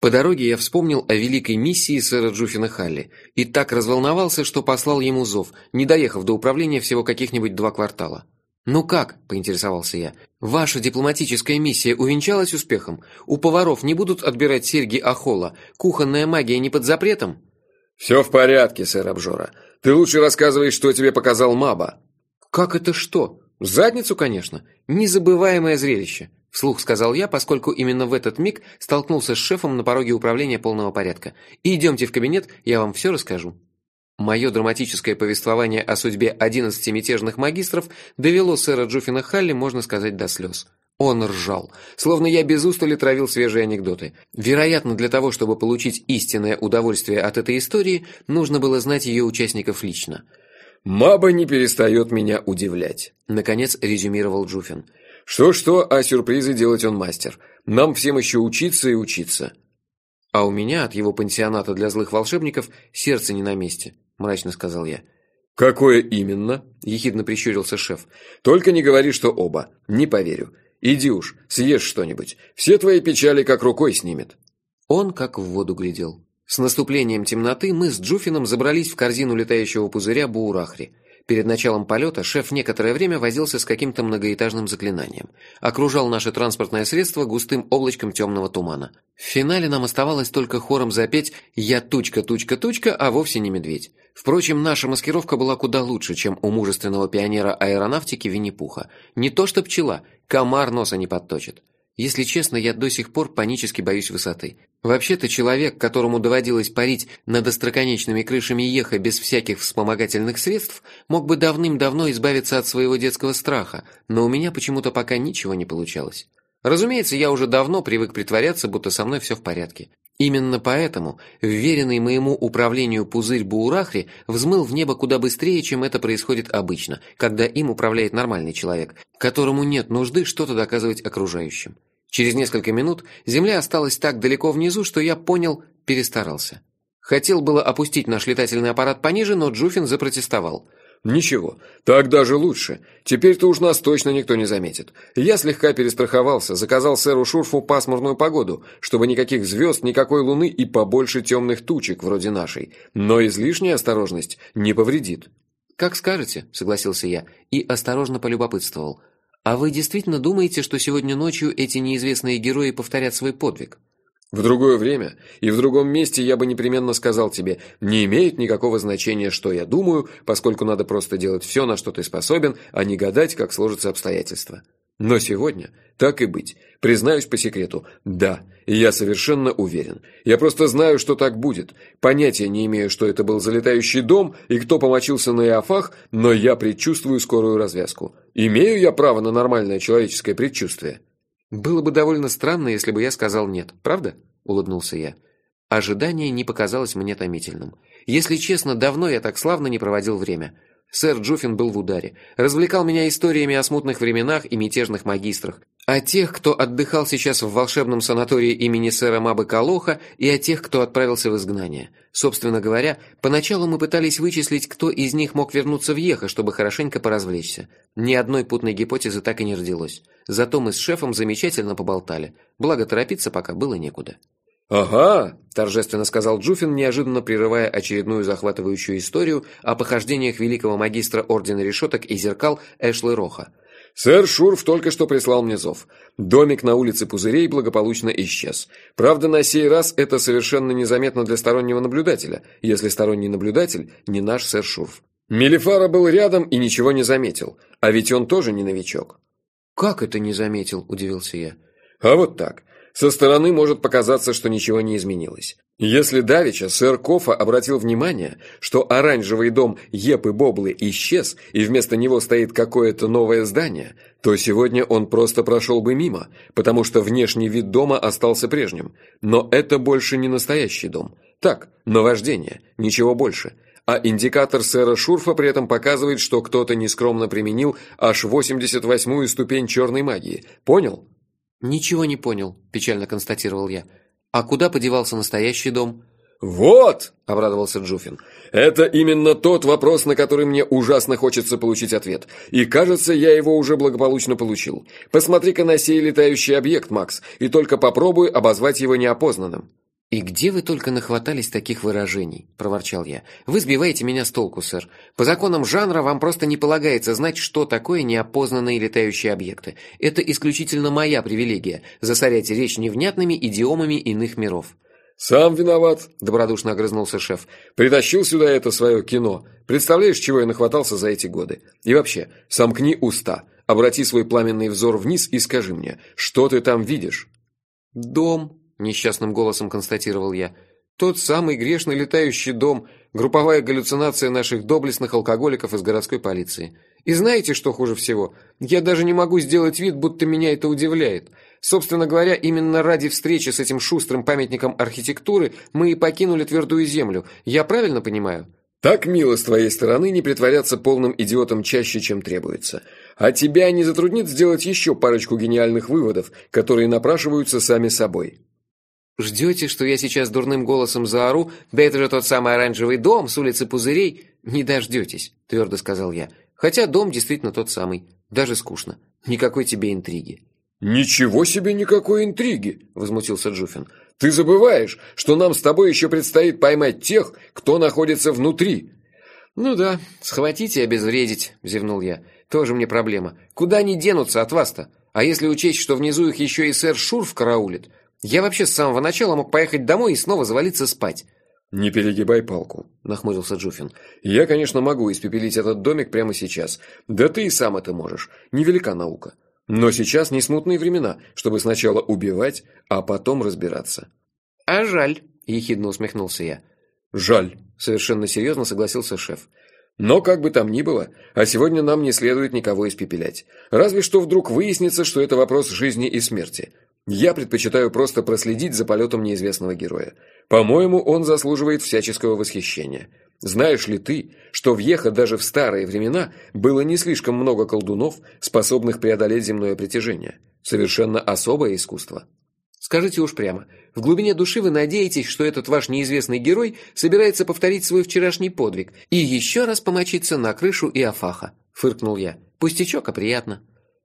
По дороге я вспомнил о великой миссии сэра Джуффина Халли и так разволновался, что послал ему зов, не доехав до управления всего каких-нибудь 2 квартала. «Ну как?» – поинтересовался я. «Ваша дипломатическая миссия увенчалась успехом? У поваров не будут отбирать серьги Ахола? Кухонная магия не под запретом?» «Все в порядке, сэр Обжора. Ты лучше рассказывай, что тебе показал Маба». «Как это что? Задницу, конечно. Незабываемое зрелище», – вслух сказал я, поскольку именно в этот миг столкнулся с шефом на пороге управления полного порядка. «Идемте в кабинет, я вам все расскажу». Мое драматическое повествование о судьбе 11 мятежных магистров довело сэра Джуффина Халли, можно сказать, до слез. Он ржал, словно я без устали травил свежие анекдоты. Вероятно, для того, чтобы получить истинное удовольствие от этой истории, нужно было знать ее участников лично. «Маба не перестает меня удивлять», — наконец резюмировал Джуффин. «Что-что, а сюрпризы делать он мастер. Нам всем еще учиться и учиться». «А у меня от его пансионата для злых волшебников сердце не на месте», – мрачно сказал я. «Какое именно?» – ехидно прищурился шеф. «Только не говори, что оба. Не поверю. Иди уж, съешь что-нибудь. Все твои печали как рукой снимет». Он как в воду глядел. С наступлением темноты мы с Джуффином забрались в корзину летающего пузыря Буурахри. Перед началом полета шеф некоторое время возился с каким-то многоэтажным заклинанием. Окружал наше транспортное средство густым облачком темного тумана. В финале нам оставалось только хором запеть «Я тучка, тучка, тучка, а вовсе не медведь». Впрочем, наша маскировка была куда лучше, чем у мужественного пионера аэронавтики Винни-Пуха. Не то что пчела, комар носа не подточит. Если честно, я до сих пор панически боюсь высоты. Вообще-то человек, которому доводилось парить над остроконечными крышами Еха без всяких вспомогательных средств, мог бы давным-давно избавиться от своего детского страха, но у меня почему-то пока ничего не получалось. Разумеется, я уже давно привык притворяться, будто со мной все в порядке. Именно поэтому вверенный моему управлению пузырь Буурахри взмыл в небо куда быстрее, чем это происходит обычно, когда им управляет нормальный человек, которому нет нужды что-то доказывать окружающим. Через несколько минут земля осталась так далеко внизу, что я понял, перестарался. Хотел было опустить наш летательный аппарат пониже, но Джуффин запротестовал. «Ничего, так даже лучше. Теперь-то уж нас точно никто не заметит. Я слегка перестраховался, заказал сэру Шурфу пасмурную погоду, чтобы никаких звезд, никакой луны и побольше темных тучек, вроде нашей. Но излишняя осторожность не повредит». «Как скажете», — согласился я и осторожно полюбопытствовал. «А вы действительно думаете, что сегодня ночью эти неизвестные герои повторят свой подвиг?» В другое время и в другом месте я бы непременно сказал тебе, не имеет никакого значения, что я думаю, поскольку надо просто делать все, на что ты способен, а не гадать, как сложатся обстоятельства. Но сегодня, так и быть, признаюсь по секрету, да, и я совершенно уверен. Я просто знаю, что так будет. Понятия не имею, что это был за летающий дом и кто помочился на Иофах, но я предчувствую скорую развязку. Имею я право на нормальное человеческое предчувствие? «Было бы довольно странно, если бы я сказал нет, правда?» – улыбнулся я. Ожидание не показалось мне томительным. Если честно, давно я так славно не проводил время. Сэр Джуффин был в ударе. Развлекал меня историями о смутных временах и мятежных магистрах. О тех, кто отдыхал сейчас в волшебном санатории имени сэра Мабы Калоха, и о тех, кто отправился в изгнание. Собственно говоря, поначалу мы пытались вычислить, кто из них мог вернуться в Еха, чтобы хорошенько поразвлечься. Ни одной путной гипотезы так и не родилось. Зато мы с шефом замечательно поболтали. Благо торопиться пока было некуда. «Ага», – торжественно сказал Джуффин, неожиданно прерывая очередную захватывающую историю о похождениях великого магистра Ордена Решеток и Зеркал Эшлы Роха. «Сэр Шурф только что прислал мне зов. Домик на улице Пузырей благополучно исчез. Правда, на сей раз это совершенно незаметно для стороннего наблюдателя, если сторонний наблюдатель не наш сэр Шурф. Мелифара был рядом и ничего не заметил, а ведь он тоже не новичок». «Как это не заметил?» – удивился я. «А вот так. Со стороны может показаться, что ничего не изменилось. Если давеча сэр Кофа обратил внимание, что оранжевый дом Епы Боблы исчез, и вместо него стоит какое-то новое здание, то сегодня он просто прошел бы мимо, потому что внешний вид дома остался прежним. Но это больше не настоящий дом. Так, наваждение, ничего больше. А индикатор сэра Шурфа при этом показывает, что кто-то нескромно применил аж 88-ю ступень черной магии. Понял?» «Ничего не понял», – печально констатировал я. «А куда подевался настоящий дом?» «Вот!» – обрадовался Джуффин. «Это именно тот вопрос, на который мне ужасно хочется получить ответ. И кажется, я его уже благополучно получил. Посмотри-ка на сей летающий объект, Макс, и только попробуй обозвать его неопознанным». «И где вы только нахватались таких выражений?» – проворчал я. «Вы сбиваете меня с толку, сэр. По законам жанра вам просто не полагается знать, что такое неопознанные летающие объекты. Это исключительно моя привилегия – засорять речь невнятными идиомами иных миров». «Сам виноват», – добродушно огрызнулся шеф. «Притащил сюда это свое кино. Представляешь, чего я нахватался за эти годы? И вообще, сомкни уста, обрати свой пламенный взор вниз и скажи мне, что ты там видишь?» «Дом», – несчастным голосом констатировал я. «Тот самый грешный летающий дом, групповая галлюцинация наших доблестных алкоголиков из городской полиции. И знаете, что хуже всего? Я даже не могу сделать вид, будто меня это удивляет. Собственно говоря, именно ради встречи с этим шустрым памятником архитектуры мы и покинули твердую землю. Я правильно понимаю?» «Так мило с твоей стороны не притворяться полным идиотом чаще, чем требуется. А тебя не затруднит сделать еще парочку гениальных выводов, которые напрашиваются сами собой». «Ждете, что я сейчас дурным голосом заору? Да это же тот самый оранжевый дом с улицы Пузырей?» «Не дождетесь», – твердо сказал я. «Хотя дом действительно тот самый. Даже скучно. Никакой тебе интриги». «Ничего себе никакой интриги!» – возмутился Джуфин. «Ты забываешь, что нам с тобой еще предстоит поймать тех, кто находится внутри». «Ну да, схватить и обезвредить», – зевнул я. «Тоже мне проблема. Куда они денутся от вас-то? А если учесть, что внизу их еще и сэр Шурф караулит? Я вообще с самого начала мог поехать домой и снова завалиться спать». «Не перегибай палку», – нахмурился Джуфин. «Я, конечно, могу испепелить этот домик прямо сейчас. Да ты и сам это можешь. Невелика наука. Но сейчас не смутные времена, чтобы сначала убивать, а потом разбираться». «А жаль», – ехидно усмехнулся я. «Жаль», – совершенно серьезно согласился шеф. «Но как бы там ни было, а сегодня нам не следует никого испепелять. Разве что вдруг выяснится, что это вопрос жизни и смерти. Я предпочитаю просто проследить за полетом неизвестного героя. По-моему, он заслуживает всяческого восхищения. Знаешь ли ты, что в Йеха даже в старые времена было не слишком много колдунов, способных преодолеть земное притяжение? Совершенно особое искусство». «Скажите уж прямо, в глубине души вы надеетесь, что этот ваш неизвестный герой собирается повторить свой вчерашний подвиг и еще раз помочиться на крышу Иофаха?» – фыркнул я. «Пустячок, а приятно».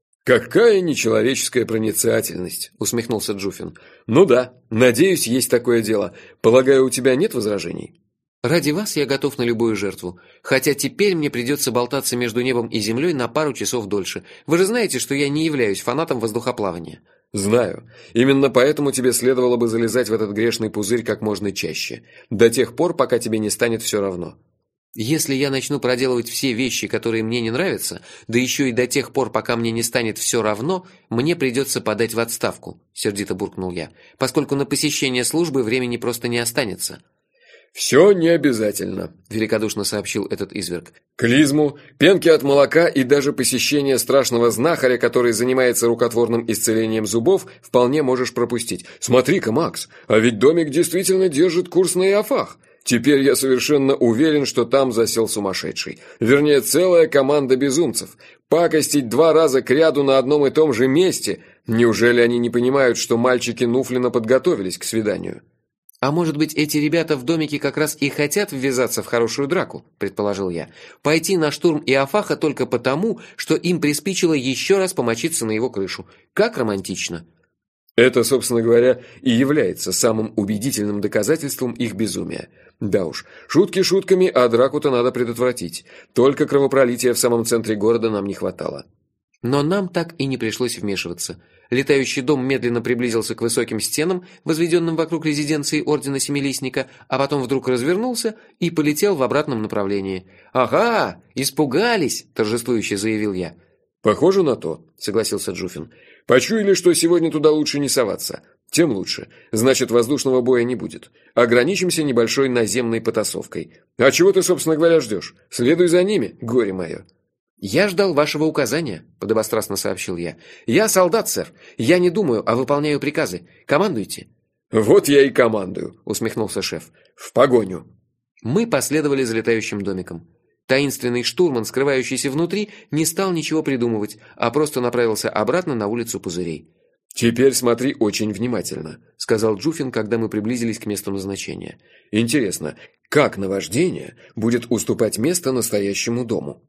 «Какая нечеловеческая проницательность!» – усмехнулся Джуфин. «Ну да, надеюсь, есть такое дело. Полагаю, у тебя нет возражений?» «Ради вас я готов на любую жертву. Хотя теперь мне придется болтаться между небом и землей на пару часов дольше. Вы же знаете, что я не являюсь фанатом воздухоплавания». «Знаю. Именно поэтому тебе следовало бы залезать в этот грешный пузырь как можно чаще. До тех пор, пока тебе не станет все равно». «Если я начну проделывать все вещи, которые мне не нравятся, да еще и до тех пор, пока мне не станет все равно, мне придется подать в отставку», – сердито буркнул я, «поскольку на посещение службы времени просто не останется». «Все не обязательно», – великодушно сообщил этот изверг. «Клизму, пенки от молока и даже посещение страшного знахаря, который занимается рукотворным исцелением зубов, вполне можешь пропустить. Смотри-ка, Макс, а ведь домик действительно держит курс на Иофах. Теперь я совершенно уверен, что там засел сумасшедший. Вернее, целая команда безумцев. Пакостить 2 раза кряду на одном и том же месте. Неужели они не понимают, что мальчики Нуфлина подготовились к свиданию?» «А может быть, эти ребята в домике как раз и хотят ввязаться в хорошую драку?» – предположил я. «Пойти на штурм Иофаха только потому, что им приспичило еще раз помочиться на его крышу. Как романтично!» Это, собственно говоря, и является самым убедительным доказательством их безумия. Да уж, шутки шутками, а драку-то надо предотвратить. Только кровопролития в самом центре города нам не хватало. Но нам так и не пришлось вмешиваться. Летающий дом медленно приблизился к высоким стенам, возведенным вокруг резиденции Ордена Семилистника, а потом вдруг развернулся и полетел в обратном направлении. «Ага, испугались!» – торжествующе заявил я. «Похоже на то», – согласился Джуфин. «Почуяли, что сегодня туда лучше не соваться. Тем лучше. Значит, воздушного боя не будет. Ограничимся небольшой наземной потасовкой. А чего ты, собственно говоря, ждешь? Следуй за ними, горе мое». «Я ждал вашего указания», – подобострастно сообщил я. «Я солдат, сэр. Я не думаю, а выполняю приказы. Командуйте». «Вот я и командую», – усмехнулся шеф. «В погоню». Мы последовали за летающим домиком. Таинственный штурман, скрывающийся внутри, не стал ничего придумывать, а просто направился обратно на улицу Пузырей. «Теперь смотри очень внимательно», – сказал Джуфин, когда мы приблизились к месту назначения. «Интересно, как наваждение будет уступать место настоящему дому?»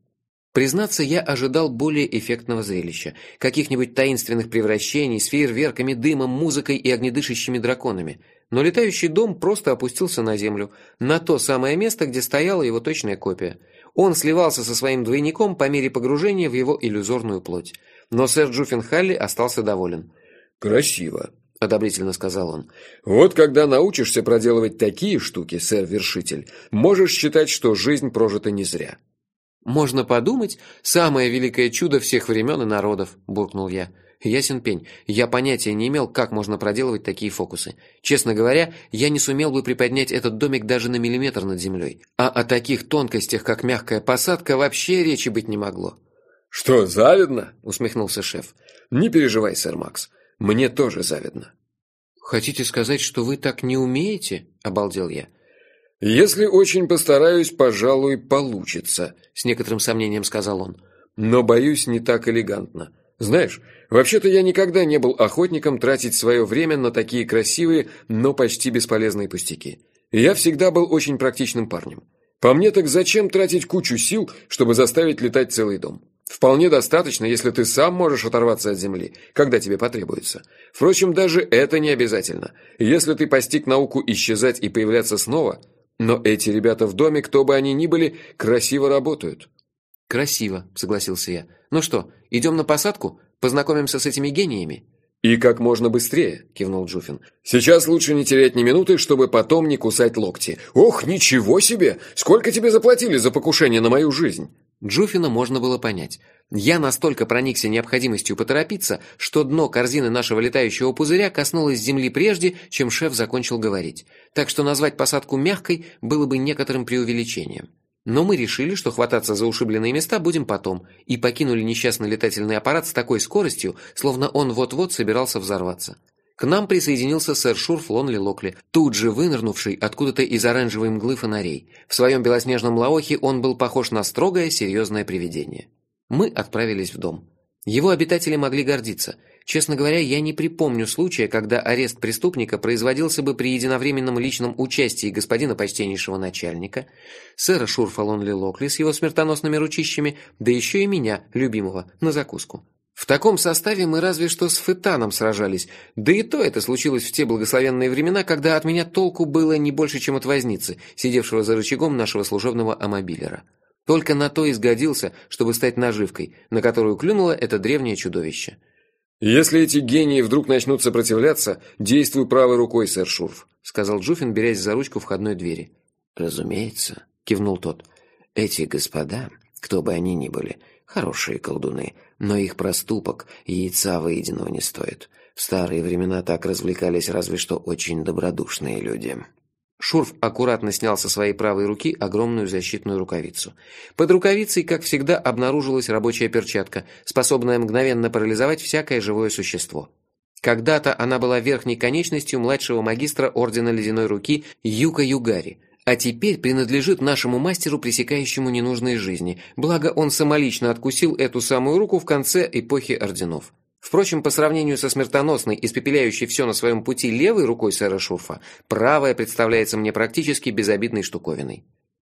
Признаться, я ожидал более эффектного зрелища, каких-нибудь таинственных превращений с фейерверками, дымом, музыкой и огнедышащими драконами. Но летающий дом просто опустился на землю, на то самое место, где стояла его точная копия. Он сливался со своим двойником по мере погружения в его иллюзорную плоть. Но сэр Джуффин Халли остался доволен. «Красиво», – одобрительно сказал он. «Вот когда научишься проделывать такие штуки, сэр-вершитель, можешь считать, что жизнь прожита не зря». «Можно подумать, самое великое чудо всех времен и народов», – буркнул я. Ясен пень, я понятия не имел, как можно проделывать такие фокусы. Честно говоря, я не сумел бы приподнять этот домик даже на миллиметр над землей. А о таких тонкостях, как мягкая посадка, вообще речи быть не могло. «Что, завидно?» – усмехнулся шеф. «Не переживай, сэр Макс, мне тоже завидно». «Хотите сказать, что вы так не умеете?» – обалдел я. «Если очень постараюсь, пожалуй, получится», – с некоторым сомнением сказал он. «Но, боюсь, не так элегантно. Знаешь, вообще-то я никогда не был охотником тратить свое время на такие красивые, но почти бесполезные пустяки. Я всегда был очень практичным парнем. По мне, так зачем тратить кучу сил, чтобы заставить летать целый дом? Вполне достаточно, если ты сам можешь оторваться от земли, когда тебе потребуется. Впрочем, даже это не обязательно. Если ты постиг науку исчезать и появляться снова... Но эти ребята в доме, кто бы они ни были, красиво работают». «Красиво», — согласился я. «Ну что, идем на посадку? Познакомимся с этими гениями?» «И как можно быстрее», — кивнул Джуффин. «Сейчас лучше не терять ни минуты, чтобы потом не кусать локти. Ох, ничего себе! Сколько тебе заплатили за покушение на мою жизнь?» Джуффина можно было понять. Я настолько проникся необходимостью поторопиться, что дно корзины нашего летающего пузыря коснулось земли прежде, чем шеф закончил говорить. Так что назвать посадку мягкой было бы некоторым преувеличением. Но мы решили, что хвататься за ушибленные места будем потом, и покинули несчастный летательный аппарат с такой скоростью, словно он вот-вот собирался взорваться. К нам присоединился сэр Шурф Лонли Локли, тут же вынырнувший откуда-то из оранжевой мглы фонарей. В своем белоснежном лаохе он был похож на строгое, серьезное привидение. Мы отправились в дом. Его обитатели могли гордиться. Честно говоря, я не припомню случая, когда арест преступника производился бы при единовременном личном участии господина почтеннейшего начальника, сэра Шурфа Лонли Локли с его смертоносными ручищами, да еще и меня, любимого, на закуску. В таком составе мы разве что с Фетаном сражались, да и то это случилось в те благословенные времена, когда от меня толку было не больше, чем от возницы, сидевшего за рычагом нашего служебного амобилера. Только на то и сгодился, чтобы стать наживкой, на которую клюнуло это древнее чудовище. «Если эти гении вдруг начнут сопротивляться, действуй правой рукой, сэр Шурф», — сказал Джуффин, берясь за ручку входной двери. «Разумеется», — кивнул тот. «Эти господа, кто бы они ни были, хорошие колдуны, но их проступок яйца выеденного не стоит. В старые времена так развлекались разве что очень добродушные люди». Шурф аккуратно снял со своей правой руки огромную защитную рукавицу. Под рукавицей, как всегда, обнаружилась рабочая перчатка, способная мгновенно парализовать всякое живое существо. Когда-то она была верхней конечностью младшего магистра Ордена Ледяной Руки Юка Югари, а теперь принадлежит нашему мастеру, пресекающему ненужные жизни, благо он самолично откусил эту самую руку в конце эпохи орденов. Впрочем, по сравнению со смертоносной, испепеляющей все на своем пути левой рукой сэра Шурфа, правая представляется мне практически безобидной штуковиной.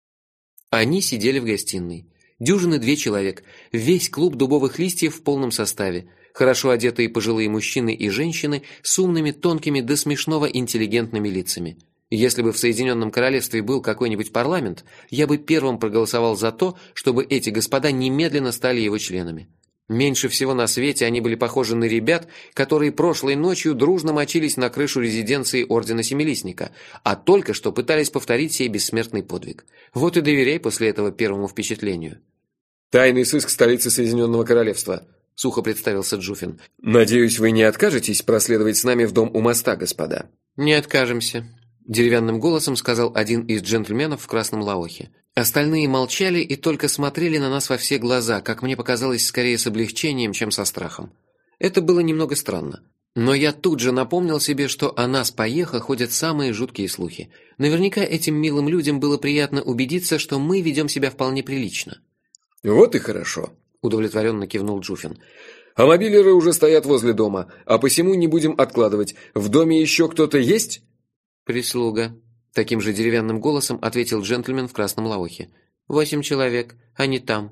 Они сидели в гостиной. Дюжины 2 человек, весь клуб дубовых листьев в полном составе, хорошо одетые пожилые мужчины и женщины с умными, тонкими до смешного интеллигентными лицами. Если бы в Соединенном Королевстве был какой-нибудь парламент, я бы первым проголосовал за то, чтобы эти господа немедленно стали его членами. Меньше всего на свете они были похожи на ребят, которые прошлой ночью дружно мочились на крышу резиденции Ордена Семилистника, а только что пытались повторить сей бессмертный подвиг. Вот и доверяй после этого первому впечатлению. «Тайный сыск столицы Соединенного Королевства», — сухо представился Джуффин. «Надеюсь, вы не откажетесь проследовать с нами в дом у моста, господа?» «Не откажемся», — деревянным голосом сказал один из джентльменов в красном лаохе. Остальные молчали и только смотрели на нас во все глаза, как мне показалось, скорее с облегчением, чем со страхом. Это было немного странно. Но я тут же напомнил себе, что о нас поеха ходят самые жуткие слухи. Наверняка этим милым людям было приятно убедиться, что мы ведем себя вполне прилично. «Вот и хорошо», — удовлетворенно кивнул Джуффин. «А мобилеры уже стоят возле дома, а посему не будем откладывать. В доме еще кто-то есть?» «Прислуга», — таким же деревянным голосом ответил джентльмен в красном лаохе. 8 человек, они там».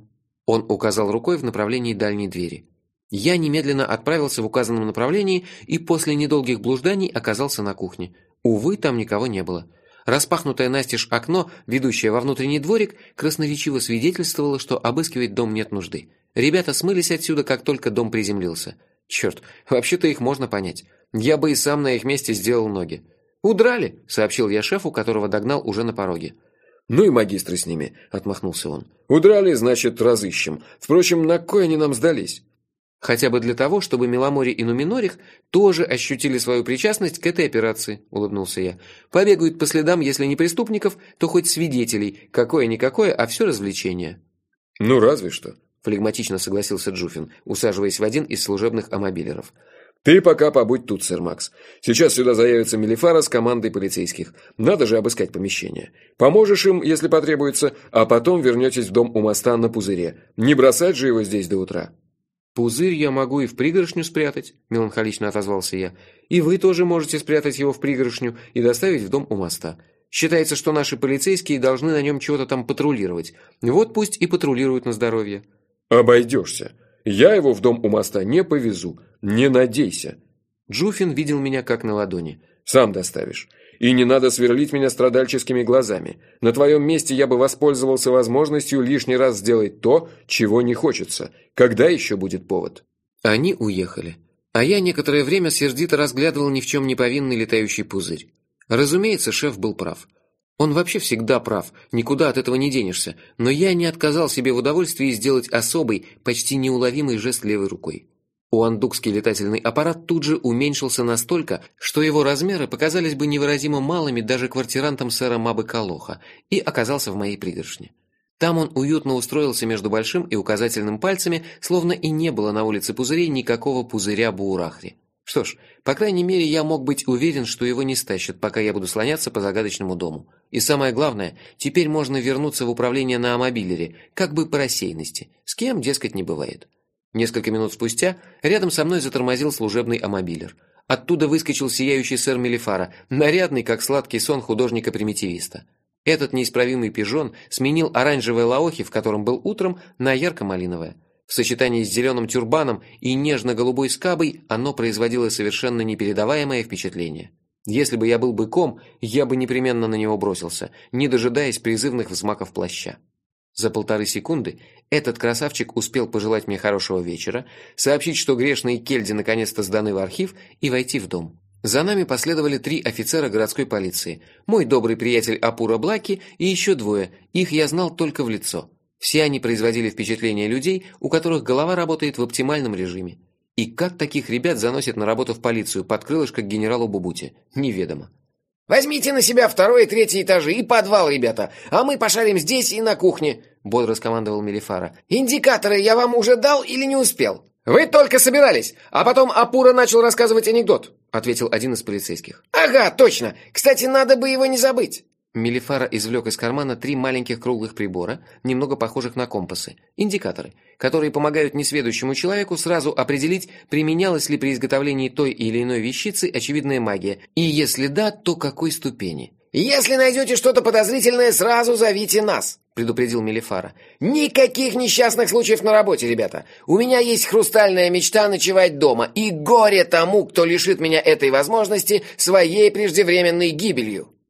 Он указал рукой в направлении дальней двери. Я немедленно отправился в указанном направлении и после недолгих блужданий оказался на кухне. Увы, там никого не было. Распахнутое настежь окно, ведущее во внутренний дворик, красноречиво свидетельствовало, что обыскивать дом нет нужды. Ребята смылись отсюда, как только дом приземлился. Черт, вообще-то их можно понять. Я бы и сам на их месте сделал ноги. «Удрали», — сообщил я шефу, которого догнал уже на пороге. «Ну и магистры с ними», — отмахнулся он. «Удрали, значит, разыщем. Впрочем, на кой они нам сдались?» «Хотя бы для того, чтобы Меломори и Нуминорих тоже ощутили свою причастность к этой операции», — улыбнулся я. «Побегают по следам, если не преступников, то хоть свидетелей. Какое-никакое, а все развлечение». «Ну, разве что», — флегматично согласился Джуфин, усаживаясь в один из служебных амобилеров. «Ты пока побудь тут, сэр Макс. Сейчас сюда заявится Мелифара с командой полицейских. Надо же обыскать помещение. Поможешь им, если потребуется, а потом вернетесь в дом у моста на пузыре. Не бросать же его здесь до утра». «Пузырь я могу и в пригоршню спрятать», – меланхолично отозвался я. «И вы тоже можете спрятать его в пригоршню и доставить в дом у моста. Считается, что наши полицейские должны на нем чего-то там патрулировать. Вот пусть и патрулируют на здоровье». «Обойдешься. Я его в дом у моста не повезу. Не надейся». Джуфин видел меня как на ладони. «Сам доставишь. И не надо сверлить меня страдальческими глазами. На твоем месте я бы воспользовался возможностью лишний раз сделать то, чего не хочется. Когда еще будет повод?» Они уехали. А я некоторое время сердито разглядывал ни в чем не повинный летающий пузырь. Разумеется, шеф был прав. Он вообще всегда прав, никуда от этого не денешься, но я не отказал себе в удовольствии сделать особый, почти неуловимый жест левой рукой. Уандукский летательный аппарат тут же уменьшился настолько, что его размеры показались бы невыразимо малыми даже квартирантам сэра Мабы Калоха, и оказался в моей пригоршне. Там он уютно устроился между большим и указательным пальцами, словно и не было на улице пузырей никакого пузыря Буурахри. Что ж, по крайней мере, я мог быть уверен, что его не стащат, пока я буду слоняться по загадочному дому. И самое главное, теперь можно вернуться в управление на амобилере, как бы по рассеянности, с кем, дескать, не бывает. Несколько минут спустя рядом со мной затормозил служебный амобилер. Оттуда выскочил сияющий сэр Мелифара, нарядный, как сладкий сон художника-примитивиста. Этот неисправимый пижон сменил оранжевое лаохи, в котором был утром, на ярко-малиновое. В сочетании с зеленым тюрбаном и нежно-голубой скабой оно производило совершенно непередаваемое впечатление. Если бы я был быком, я бы непременно на него бросился, не дожидаясь призывных взмахов плаща. За 1,5 секунды этот красавчик успел пожелать мне хорошего вечера, сообщить, что грешные кельди наконец-то сданы в архив, и войти в дом. За нами последовали 3 офицера городской полиции, мой добрый приятель Апура Блаки и еще 2, их я знал только в лицо. Все они производили впечатление людей, у которых голова работает в оптимальном режиме. И как таких ребят заносят на работу в полицию под крылышко к генералу Бубуте, неведомо. «Возьмите на себя 2-й и 3-й этажи и подвал, ребята, а мы пошарим здесь и на кухне», — бодро скомандовал Мелифара. «Индикаторы я вам уже дал или не успел?» «Вы только собирались, а потом Апура начал рассказывать анекдот», — ответил один из полицейских. «Ага, точно. Кстати, надо бы его не забыть». Мелифара извлек из кармана 3 маленьких круглых прибора, немного похожих на компасы, индикаторы, которые помогают несведущему человеку сразу определить, применялась ли при изготовлении той или иной вещицы очевидная магия, и если да, то какой ступени. «Если найдете что-то подозрительное, сразу зовите нас», — предупредил Мелифара. «Никаких несчастных случаев на работе, ребята. У меня есть хрустальная мечта ночевать дома, и горе тому, кто лишит меня этой возможности своей преждевременной гибелью».